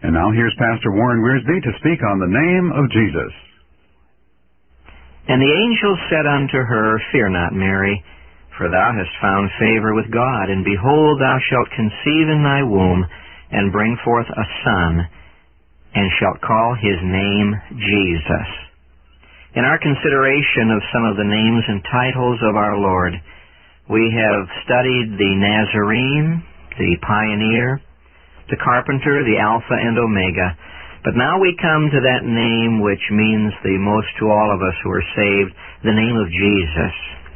And now here's Pastor Warren Wiersbe to speak on the name of Jesus. And the angel said unto her, Fear not, Mary, for thou hast found favor with God, and behold, thou shalt conceive in thy womb, and bring forth a son, and shalt call his name Jesus. In our consideration of some of the names and titles of our Lord, we have studied the Nazarene, the Pioneer, the Carpenter, the Alpha and Omega. But now we come to that name which means the most to all of us who are saved, the name of Jesus.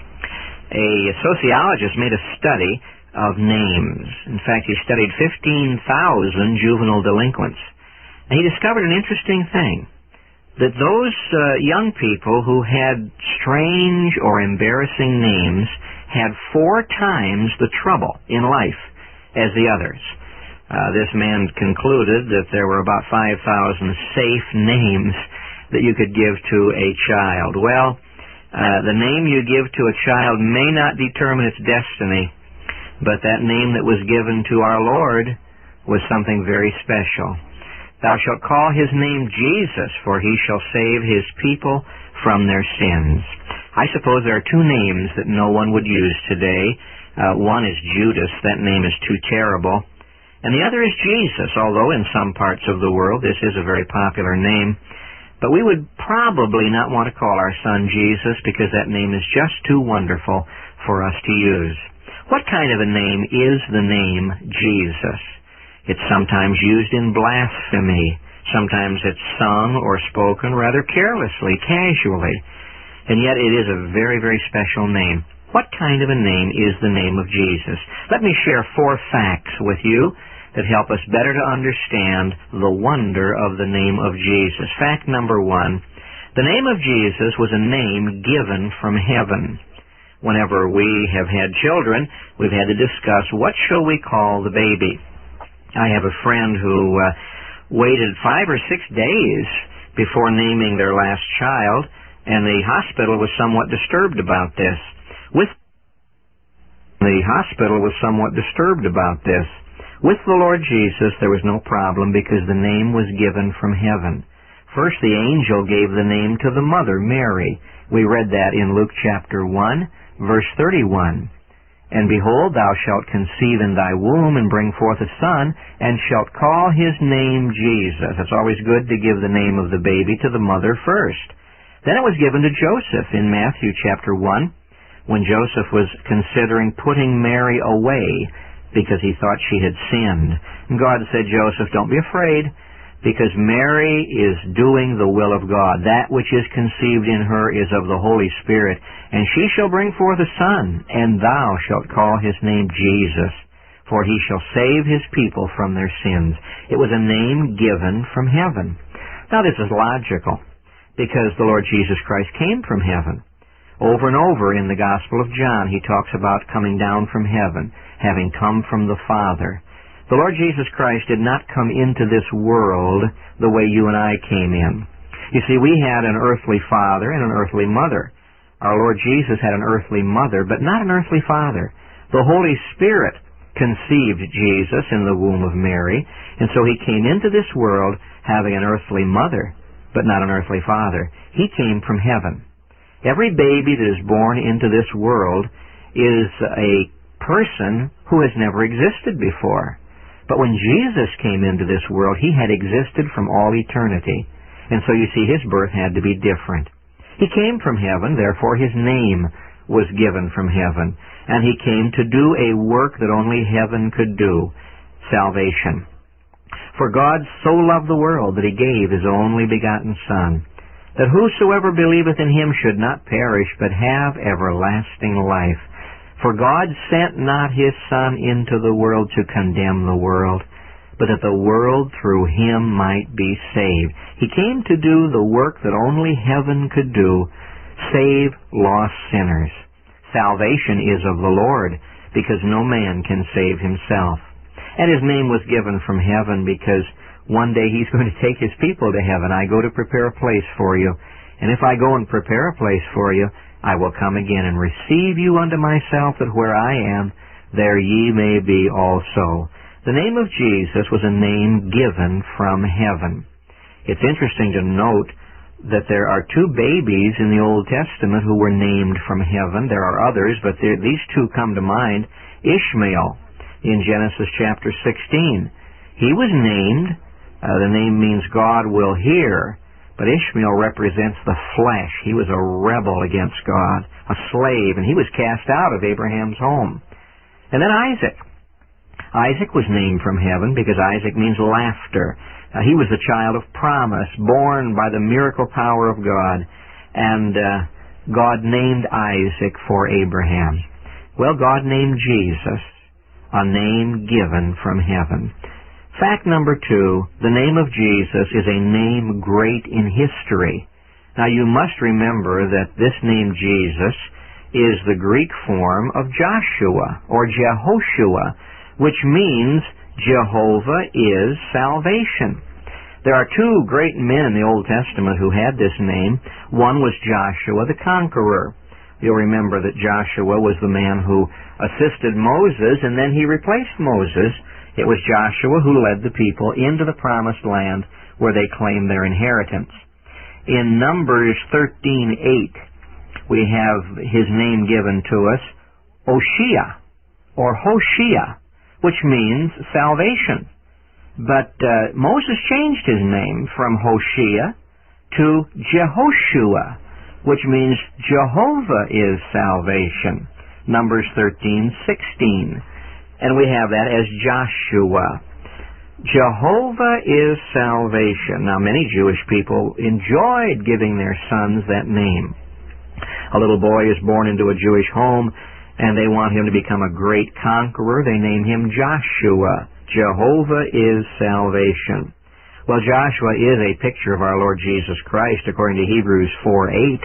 A sociologist made a study of names. In fact, he studied 15,000 juvenile delinquents. And he discovered an interesting thing, that those young people who had strange or embarrassing names had 4 times the trouble in life as the others. This man concluded that there were about 5,000 safe names that you could give to a child. Well, the name you give to a child may not determine its destiny, but that name that was given to our Lord was something very special. Thou shalt call his name Jesus, for he shall save his people from their sins. I suppose there are 2 names that no one would use today. One is Judas. That name is too terrible. And the other is Jesus, although in some parts of the world this is a very popular name. But we would probably not want to call our son Jesus because that name is just too wonderful for us to use. What kind of a name is the name Jesus? It's sometimes used in blasphemy. Sometimes it's sung or spoken rather carelessly, casually. And yet it is a very, very special name. What kind of a name is the name of Jesus? Let me share 4 facts with you that help us better to understand the wonder of the name of Jesus. Fact number 1, the name of Jesus was a name given from heaven. Whenever we have had children, we've had to discuss what shall we call the baby. I have a friend who waited 5 or 6 days before naming their last child, and the hospital was somewhat disturbed about this. With the Lord Jesus, there was no problem because the name was given from heaven. First, the angel gave the name to the mother, Mary. We read that in Luke chapter 1, verse 31. And behold, thou shalt conceive in thy womb and bring forth a son, and shalt call his name Jesus. It's always good to give the name of the baby to the mother first. Then it was given to Joseph in Matthew chapter 1, when Joseph was considering putting Mary away because he thought she had sinned. And God said, Joseph, don't be afraid, because Mary is doing the will of God. That which is conceived in her is of the Holy Spirit, and she shall bring forth a son, and thou shalt call his name Jesus, for he shall save his people from their sins. It was a name given from heaven. Now this is logical, because the Lord Jesus Christ came from heaven. Over and over in the Gospel of John, he talks about coming down from heaven, having come from the Father. The Lord Jesus Christ did not come into this world the way you and I came in. You see, we had an earthly father and an earthly mother. Our Lord Jesus had an earthly mother, but not an earthly father. The Holy Spirit conceived Jesus in the womb of Mary, and so he came into this world having an earthly mother, but not an earthly father. He came from heaven. Every baby that is born into this world is a person who has never existed before. But when Jesus came into this world, he had existed from all eternity. And so you see, his birth had to be different. He came from heaven, therefore his name was given from heaven. And he came to do a work that only heaven could do, salvation. For God so loved the world that he gave his only begotten Son, that whosoever believeth in him should not perish, but have everlasting life. For God sent not his Son into the world to condemn the world, but that the world through him might be saved. He came to do the work that only heaven could do, save lost sinners. Salvation is of the Lord, because no man can save himself. And his name was given from heaven because one day he's going to take his people to heaven. I go to prepare a place for you. And if I go and prepare a place for you, I will come again and receive you unto myself, that where I am, there ye may be also. The name of Jesus was a name given from heaven. It's interesting to note that there are two babies in the Old Testament who were named from heaven. There are others, but these two come to mind. Ishmael, in Genesis chapter 16. He was named. The name means God will hear. But Ishmael represents the flesh. He was a rebel against God, a slave, and he was cast out of Abraham's home. And then Isaac. Isaac was named from heaven because Isaac means laughter. He was the child of promise, born by the miracle power of God, and God named Isaac for Abraham. Well, God named Jesus, a name given from heaven. Fact number 2, the name of Jesus is a name great in history. Now, you must remember that this name Jesus is the Greek form of Joshua, or Jehoshua, which means Jehovah is salvation. There are two great men in the Old Testament who had this name. One was Joshua the conqueror. You'll remember that Joshua was the man who assisted Moses, and then he replaced Moses. It was Joshua who led the people into the promised land where they claimed their inheritance. In Numbers 13:8, we have his name given to us, Oshea, or Hoshea, which means salvation. But Moses changed his name from Hoshea to Jehoshua, which means Jehovah is salvation. Numbers 13:16. And we have that as Joshua. Jehovah is salvation. Now, many Jewish people enjoyed giving their sons that name. A little boy is born into a Jewish home, and they want him to become a great conqueror. They name him Joshua. Jehovah is salvation. Well, Joshua is a picture of our Lord Jesus Christ, according to Hebrews 4:8.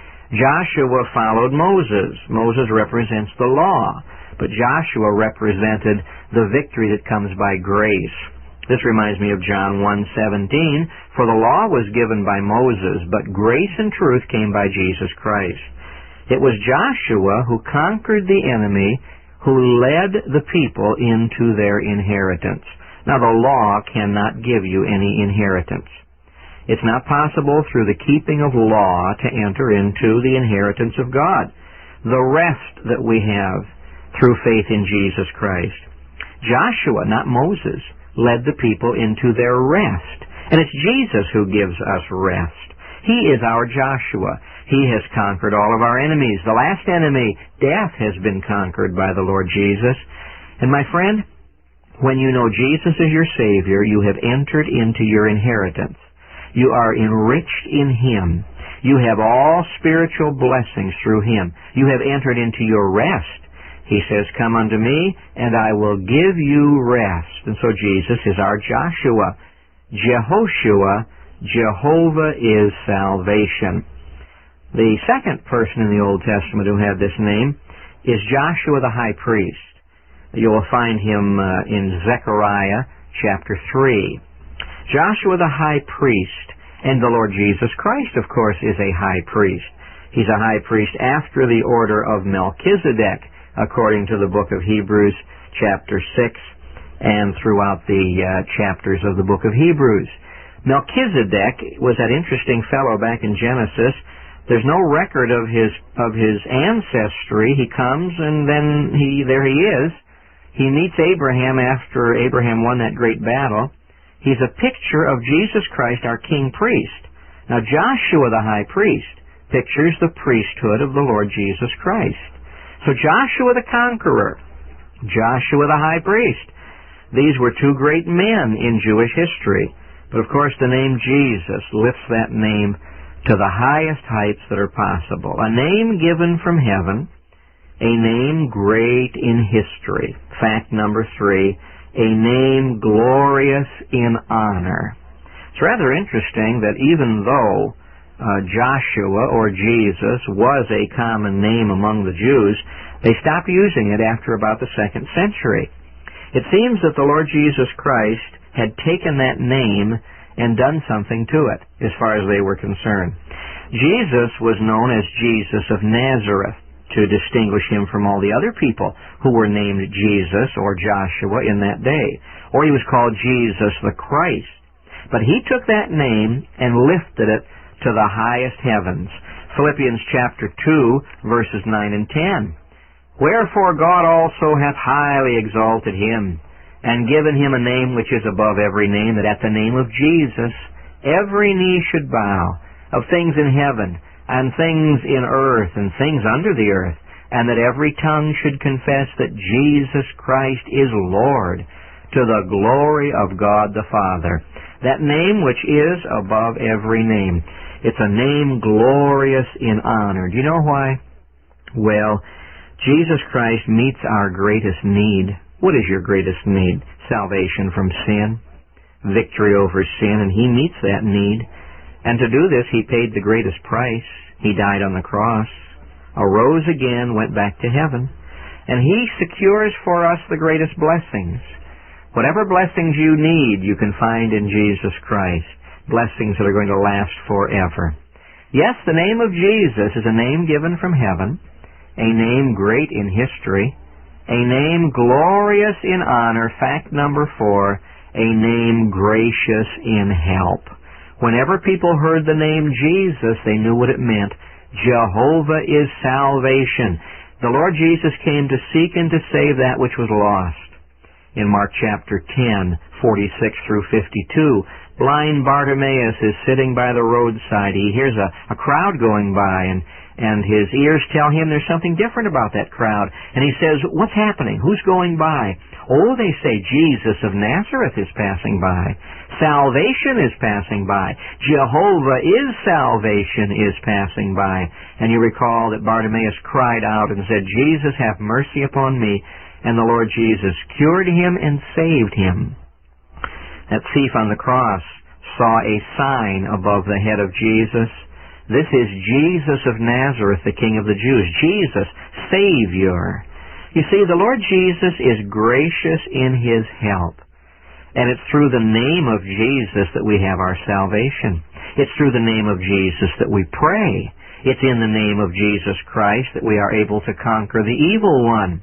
Joshua followed Moses. Moses represents the law, but Joshua represented the victory that comes by grace. This reminds me of John 1:17, for the law was given by Moses, but grace and truth came by Jesus Christ. It was Joshua who conquered the enemy, who led the people into their inheritance. Now, the law cannot give you any inheritance. It's not possible through the keeping of law to enter into the inheritance of God, the rest that we have through faith in Jesus Christ. Joshua, not Moses, led the people into their rest. And it's Jesus who gives us rest. He is our Joshua. He has conquered all of our enemies. The last enemy, death, has been conquered by the Lord Jesus. And my friend, when you know Jesus is your Savior, you have entered into your inheritance. You are enriched in Him. You have all spiritual blessings through Him. You have entered into your rest. He says, come unto me, and I will give you rest. And so Jesus is our Joshua. Jehoshua, Jehovah is salvation. The second person in the Old Testament who had this name is Joshua the high priest. You will find him in Zechariah chapter 3. Joshua the high priest, and the Lord Jesus Christ, of course, is a high priest. He's a high priest after the order of Melchizedek, according to the book of Hebrews chapter 6 and throughout the chapters of the book of Hebrews. Melchizedek was that interesting fellow back in Genesis. There's no record of his ancestry. He comes and then there he is. He meets Abraham after Abraham won that great battle. He's a picture of Jesus Christ, our king priest. Now, Joshua the high priest pictures the priesthood of the Lord Jesus Christ. So Joshua the conqueror, Joshua the high priest, these were two great men in Jewish history. But of course the name Jesus lifts that name to the highest heights that are possible. A name given from heaven, a name great in history. Fact number 3, a name glorious in honor. It's rather interesting that even though Joshua or Jesus was a common name among the Jews, they stopped using it after about the 2nd century. It seems that the Lord Jesus Christ had taken that name and done something to it as far as they were concerned. Jesus was known as Jesus of Nazareth. to distinguish him from all the other people who were named Jesus or Joshua in that day. Or he was called Jesus the Christ. But he took that name and lifted it to the highest heavens. Philippians chapter 2, verses 9 and 10. Wherefore God also hath highly exalted him, and given him a name which is above every name, that at the name of Jesus every knee should bow, of things in heaven, and things in earth, and things under the earth, and that every tongue should confess that Jesus Christ is Lord, to the glory of God the Father. That name which is above every name. It's a name glorious in honor. Do you know why? Well, Jesus Christ meets our greatest need. What is your greatest need? Salvation from sin, victory over sin, and he meets that need. And to do this, he paid the greatest price. He died on the cross, arose again, went back to heaven, and he secures for us the greatest blessings. Whatever blessings you need, you can find in Jesus Christ, blessings that are going to last forever. Yes, the name of Jesus is a name given from heaven, a name great in history, a name glorious in honor. Fact number 4, a name gracious in help. Whenever people heard the name Jesus, they knew what it meant. Jehovah is salvation. The Lord Jesus came to seek and to save that which was lost. In Mark chapter 10, 46 through 52, blind Bartimaeus is sitting by the roadside. He hears a crowd going by, and his ears tell him there's something different about that crowd. And he says, what's happening? Who's going by? Oh, they say Jesus of Nazareth is passing by. Salvation is passing by. Jehovah is salvation is passing by. And you recall that Bartimaeus cried out and said, Jesus, have mercy upon me. And the Lord Jesus cured him and saved him. That thief on the cross saw a sign above the head of Jesus. This is Jesus of Nazareth, the King of the Jews. Jesus, Savior. You see, the Lord Jesus is gracious in his help. And it's through the name of Jesus that we have our salvation. It's through the name of Jesus that we pray. It's in the name of Jesus Christ that we are able to conquer the evil one.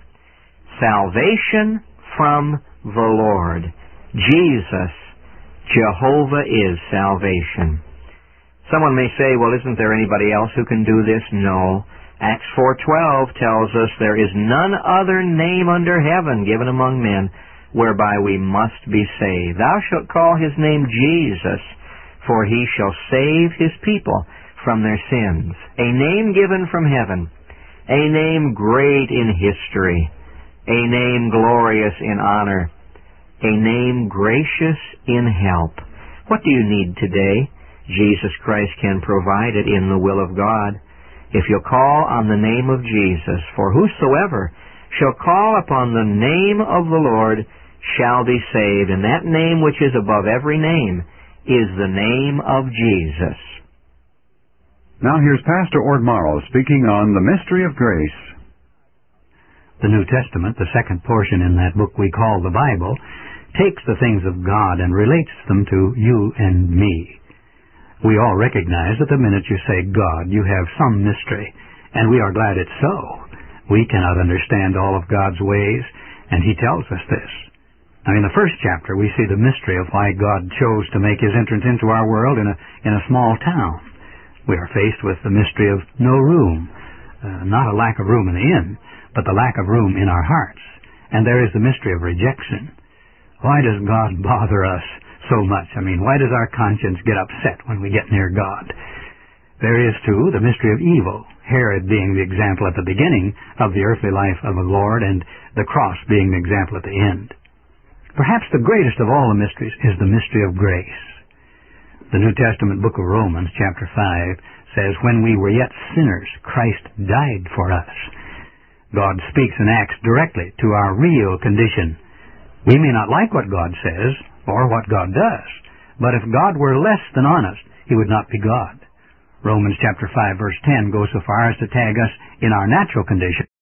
Salvation from the Lord. Jesus, Jehovah is salvation. Someone may say, well, isn't there anybody else who can do this? No. Acts 4:12 tells us there is none other name under heaven given among men whereby we must be saved. Thou shalt call his name Jesus, for he shall save his people from their sins. A name given from heaven, a name great in history, a name glorious in honor, a name gracious in help. What do you need today? Jesus Christ can provide it in the will of God. If you'll call on the name of Jesus, for whosoever shall call upon the name of the Lord shall be saved. And that name which is above every name is the name of Jesus. Now here's Pastor Ord Morrow speaking on the mystery of grace. The New Testament, the second portion in that book we call the Bible, takes the things of God and relates them to you and me. We all recognize that the minute you say God, you have some mystery, and we are glad it's so. We cannot understand all of God's ways, and he tells us this. Now, in the first chapter, we see the mystery of why God chose to make his entrance into our world in a small town. We are faced with the mystery of no room, not a lack of room in the inn, but the lack of room in our hearts. And there is the mystery of rejection. Why does God bother us so much? I mean, why does our conscience get upset when we get near God? There is, too, the mystery of evil, Herod being the example at the beginning of the earthly life of the Lord, and the cross being the example at the end. Perhaps the greatest of all the mysteries is the mystery of grace. The New Testament book of Romans, chapter 5, says, when we were yet sinners, Christ died for us. God speaks and acts directly to our real condition. We may not like what God says, or what God does, but if God were less than honest, he would not be God. Romans chapter 5 verse 10 goes so far as to tag us in our natural condition.